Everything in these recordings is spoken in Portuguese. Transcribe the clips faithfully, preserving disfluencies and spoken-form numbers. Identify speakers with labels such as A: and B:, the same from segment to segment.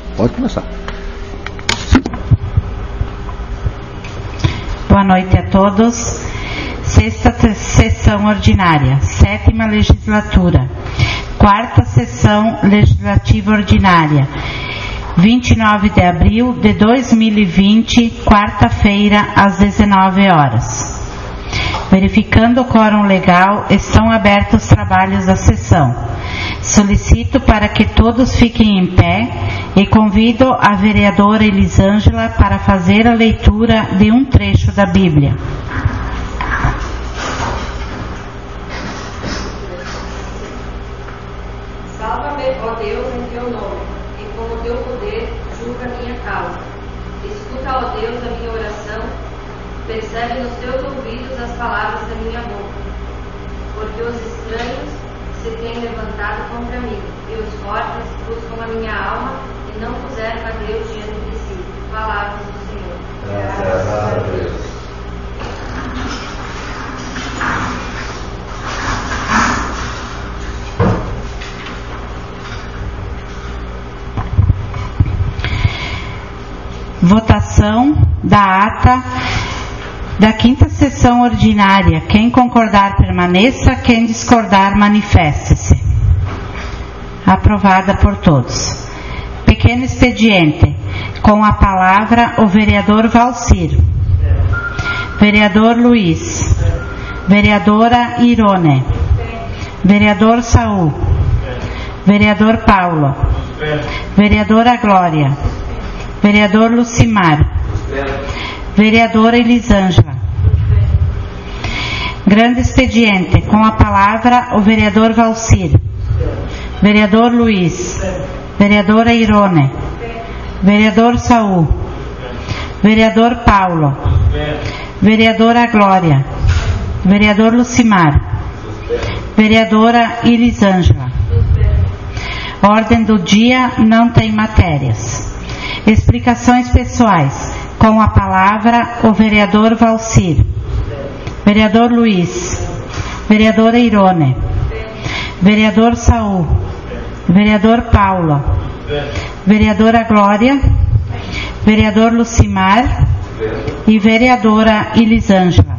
A: Pode começar.
B: Boa noite a todos. Sexta sessão ordinária, sétima legislatura, quarta sessão legislativa ordinária, vinte e nove de abril de dois mil e vinte, quarta-feira, às dezenove horas. Verificando o quórum legal, estão abertos os trabalhos da sessão. Solicito para que todos fiquem em pé e convido a vereadora Elisângela para fazer a leitura de um trecho da Bíblia.
C: Salva-me, ó Deus, em teu nome, e com o teu poder julga minha causa. Escuta, ó Deus, a minha oração, percebe nos teus ouvidos as palavras da minha boca. Porque os estranhos se têm levantado contra mim, e os fortes buscam a minha alma, e não puseram a Deus diante de si. Palavras do Senhor.
D: Graças a Deus.
B: Votação da ata da quinta sessão ordinária. Quem concordar, permaneça. Quem discordar, manifeste-se. Aprovada por todos. Pequeno expediente. Com a palavra, o vereador Valcir. Vereador Luiz. Vereadora Irone. Vereador Saul. Vereador Paulo. Vereadora Glória. Vereador Lucimar. Vereadora Elisângela. Grande expediente. Com a palavra, o vereador Valcir. Vereador Luiz. Vereadora Irone. Vereador Saul. Vereador Paulo. Vereadora Glória. Vereador Lucimar. Vereadora Elisângela. Ordem do dia, não tem matérias. Explicações pessoais. Com a palavra, o vereador Valcir. Vereador Luiz. Vereadora Irone. Vereador Saul. Vereador Paulo. Vereadora Glória. Vereador Lucimar. E vereadora Elisângela.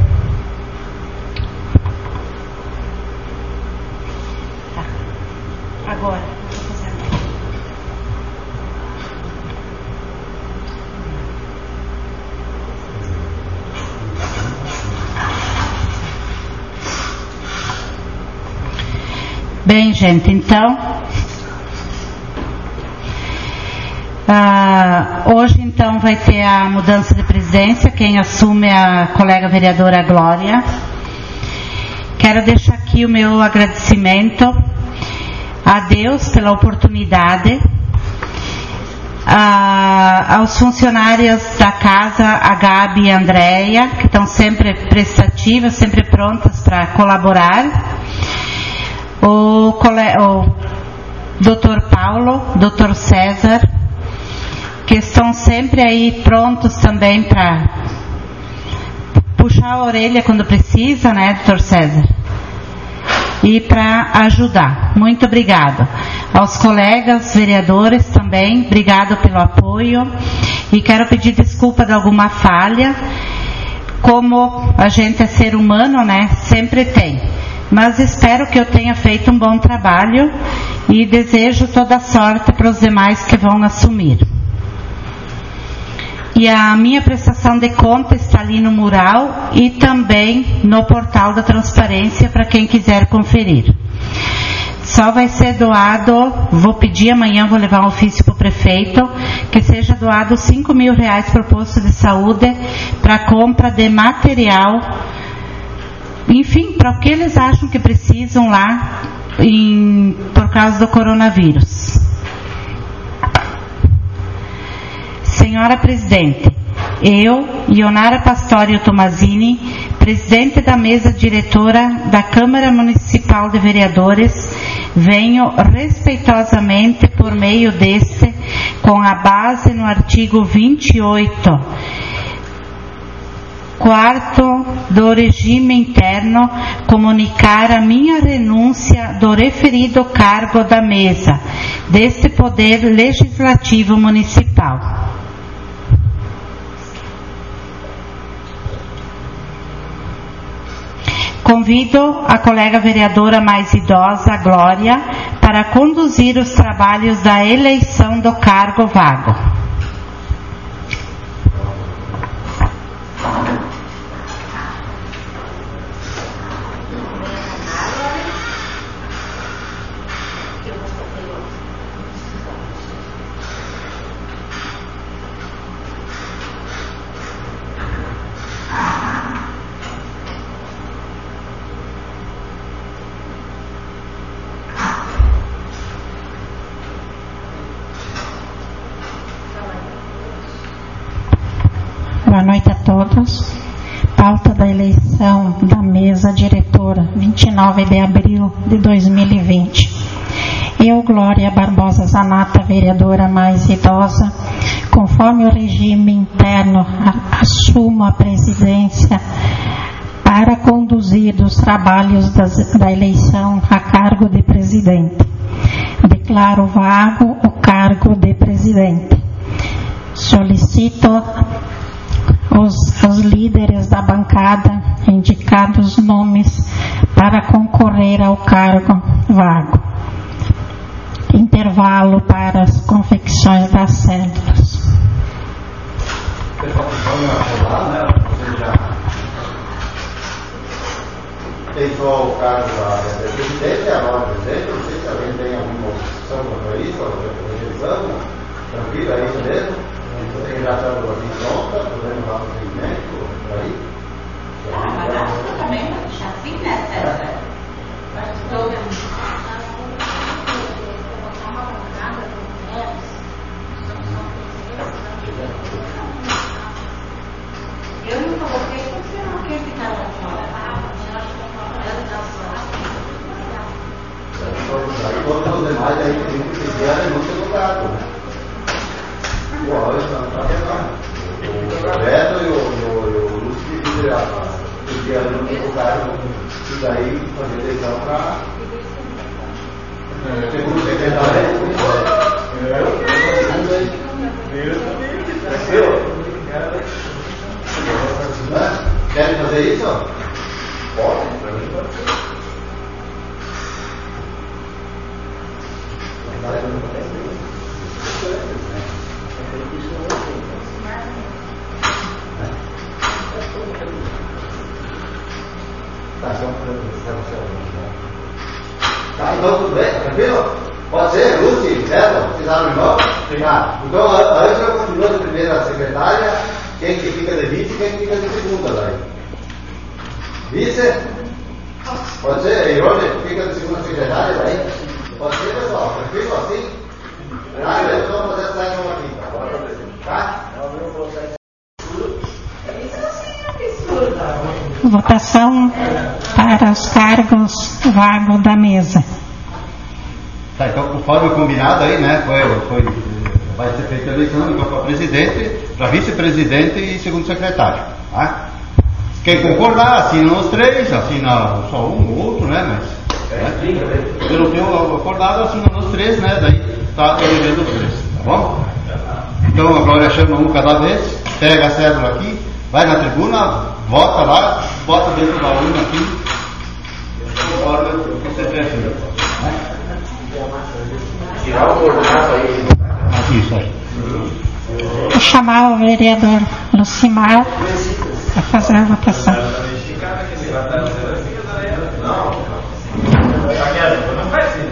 B: Tá. Agora. Bem, gente, então, ah, hoje então vai ter a mudança de presidência, quem assume é a colega vereadora Glória. Quero deixar aqui o meu agradecimento a Deus pela oportunidade, a, aos funcionários da casa, a Gabi e a Andréia, que estão sempre prestativas, sempre prontas para colaborar. O, o doutor Paulo, doutor César, que estão sempre aí prontos também para puxar a orelha quando precisa, né, doutor César? E para ajudar. Muito obrigado. Aos colegas vereadores também, obrigado pelo apoio. E quero pedir desculpa de alguma falha. Como a gente é ser humano, né, sempre tem. Mas espero que eu tenha feito um bom trabalho e desejo toda a sorte para os demais que vão assumir. E a minha prestação de conta está ali no mural e também no portal da transparência para quem quiser conferir. Só vai ser doado, vou pedir amanhã, vou levar um ofício para o prefeito, que seja doado cinco mil reais para o posto de saúde para compra de material, enfim, para o que eles acham que precisam lá em, por causa do coronavírus. Senhora Presidente, eu, Ionara Pastorio Tomazini, Presidente da Mesa Diretora da Câmara Municipal de Vereadores, venho respeitosamente, por meio deste, com a base no artigo vinte e oito Quarto, do regime interno, comunicar a minha renúncia do referido cargo da mesa deste Poder Legislativo Municipal. Convido a colega vereadora mais idosa, Glória, para conduzir os trabalhos da eleição do cargo vago.
A: Boa noite a todos. Pauta da eleição da mesa diretora, vinte e nove de abril de dois mil e vinte. Eu, Glória Barbosa Zanata, vereadora mais idosa, conforme o regime interno, assumo a presidência para conduzir os trabalhos das, da eleição a cargo de presidente. Declaro vago o cargo de presidente. Solicito Os, os líderes da bancada indicados nomes para concorrer ao cargo vago. Intervalo para as confecções das cédulas.
D: Tem só o cargo da presidente, agora presidente, não sei se alguém tem alguma opção para isso, revisão, tranquilo, é isso mesmo? Você já está aqui pronta, podemos dar um segmento por aí?
B: Ah, mas acho que também vai deixar assim, né, César? Acho que todo mundo. Eu não coloquei porque eu não quero ficar lá fora.
D: Aí todos os demais aí que tem que pedir a renúncia do cargo, né? O Roberto e o Lúcio pediram a renúncia do cargo e daí fazer eleição para segundo secretário. Querem fazer isso? Pode, para mim pode ser. Tá, então tudo bem? Tranquilo? Pode ser, Lúcio, certo? Vocês abrem mão? Tá. Então, antes eu continuo de primeira secretária, quem que fica de vice e quem que fica de segunda daí? Vice? Pode ser, Irone, fica de segunda secretária daí? Pode ser, pessoal? Tranquilo assim? Ah, eu vou fazer essa aqui, tá?
A: Votação para os cargos vagos da mesa.
D: Tá, então conforme combinado aí, né? Foi, foi, vai ser feita a eleição para presidente, para vice-presidente e segundo secretário. Tá? Quem concordar, assina os três, assina só um ou outro, né? Mas né? Eu não tenho acordado, assina os três, né? Daí está elegendo os três, tá bom? Então a Glória chama um cada vez, pega a cédula aqui, vai na tribuna, vota lá, bota dentro da urna aqui, concorda o que você precisa. Tirar o coordenado aí. Isso aí.
A: Vou chamar o vereador Lucimar para fazer a votação.
D: Não vai ser.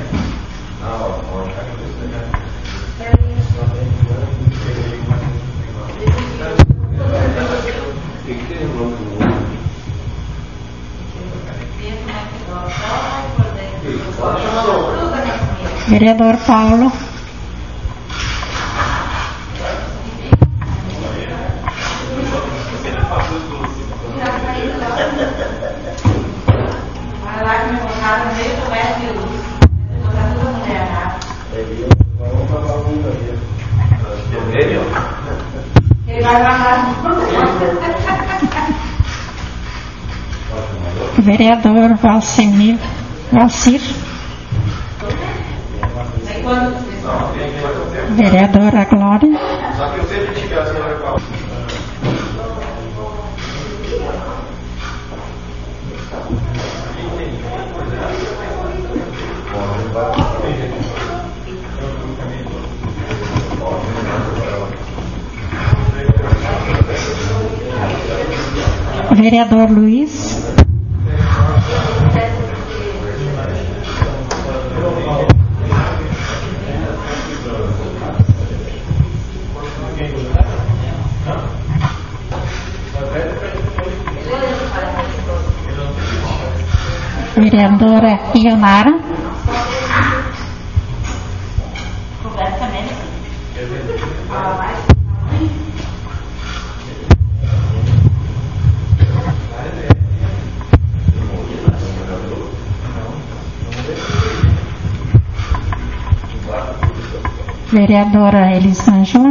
A: Vereador Paulo.
B: Vai lá que me botaram no meio do resto de luz. Vou botar toda a mulher lá.
D: Vamos falar um daí.
B: Ele vai lá.
A: Vereador Valcimir, Valcir. Vereadora Glória. Vereador Luiz. Vereadora Ionara. Vereadora Elisângela.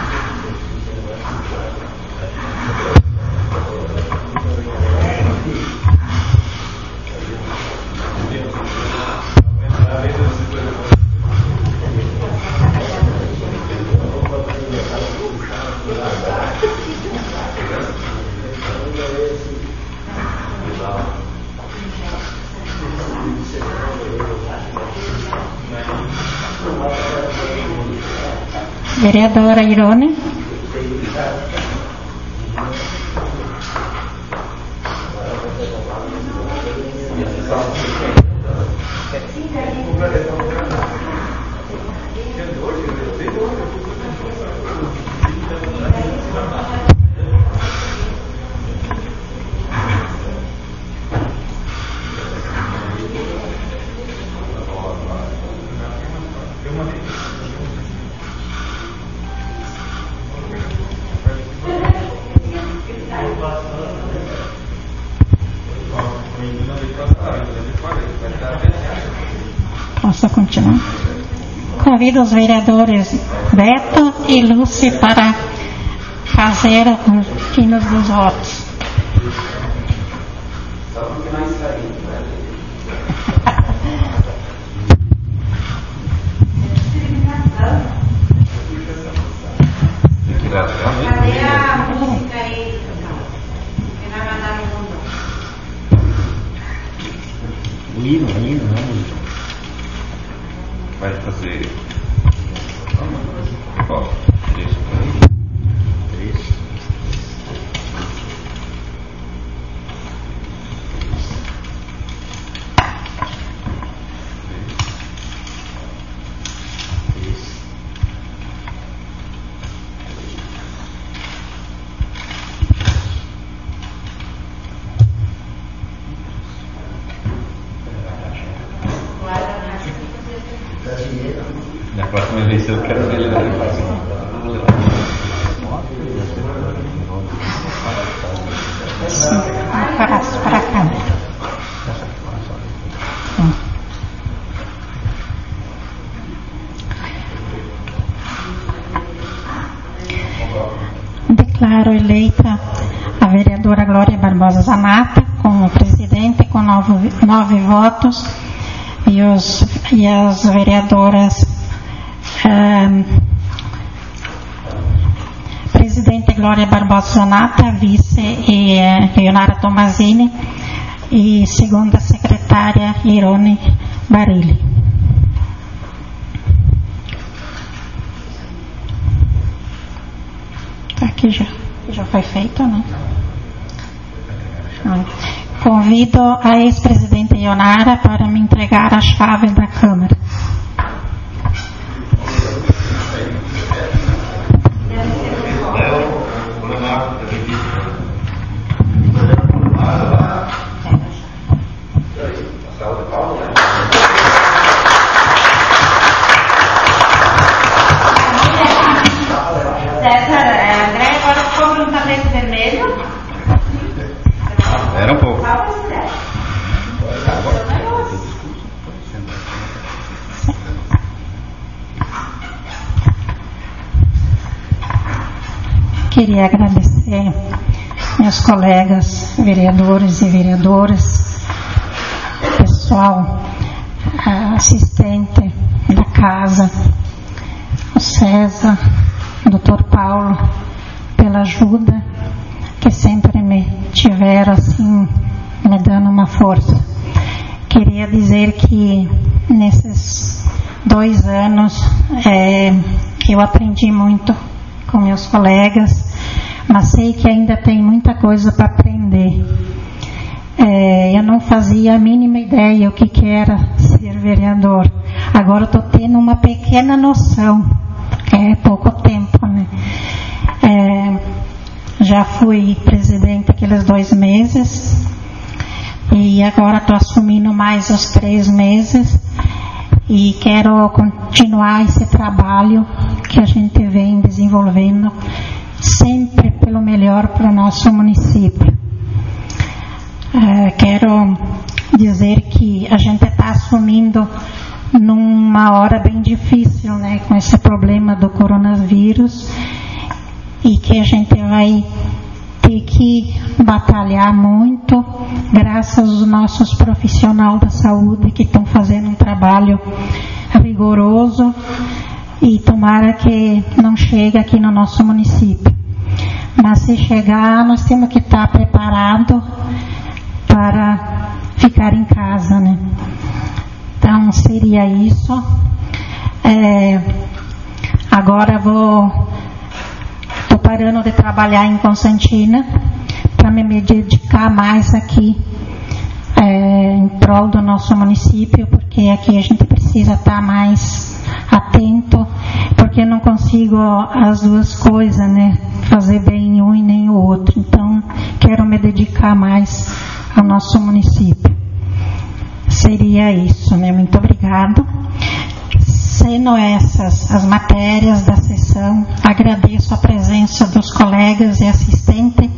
A: Vereadora Irone. Posso continuar? Convido os vereadores Beto e Lúcia para fazer os hinos dos votos.
B: Cadê a música aí? Que vai mandar no mundo?
D: O hino, o hino, não é música. Vai fazer. Ó, deixa pra aí. Isso. Na próxima eleição eu quero ver ele na
A: Sim, para, para a câmera. Sim. Declaro eleita a vereadora Glória Barbosa Zanata como presidente com nove, nove votos e, os, e as vereadoras um, presidente Glória Barbosa Zanata, vice e uh, Leonara Tomazini e segunda secretária Irone Barilli. Tá aqui já, já foi feito, né? Convido a ex-presidente Ionara para me entregar as chaves da Câmara.
B: César, André, agora ficou no tapete vermelho.
D: Era um pouco.
A: Queria agradecer meus colegas vereadores e vereadoras pessoal assistente da casa, o César, o doutor Paulo, pela ajuda que sempre me tiveram assim, me dando uma força. Queria dizer que nesses dois anos é, eu aprendi muito com meus colegas, mas sei que ainda tem muita coisa para aprender. É, eu não fazia a mínima ideia o que, que era ser vereador. Agora estou tendo uma pequena noção, porque é pouco tempo, né? É, já fui presidente aqueles dois meses e agora estou assumindo mais os três meses e quero continuar esse trabalho que a gente vem desenvolvendo sempre pelo melhor para o nosso município. Uh, quero dizer que a gente está assumindo numa hora bem difícil, né, com esse problema do coronavírus, e que a gente vai ter que batalhar muito, graças aos nossos profissionais da saúde que estão fazendo um trabalho rigoroso, e tomara que não chegue aqui no nosso município. Mas se chegar, nós temos que estar preparados para ficar em casa, né? Então seria isso. É, agora vou tô parando de trabalhar em Constantina para me dedicar mais aqui é, em prol do nosso município, porque aqui a gente precisa estar mais atento, porque eu não consigo as duas coisas, né? Fazer bem um e nem o outro. Então quero me dedicar mais ao nosso município. Seria isso, né? Muito obrigado. Sendo essas as matérias da sessão, agradeço a presença dos colegas e assistentes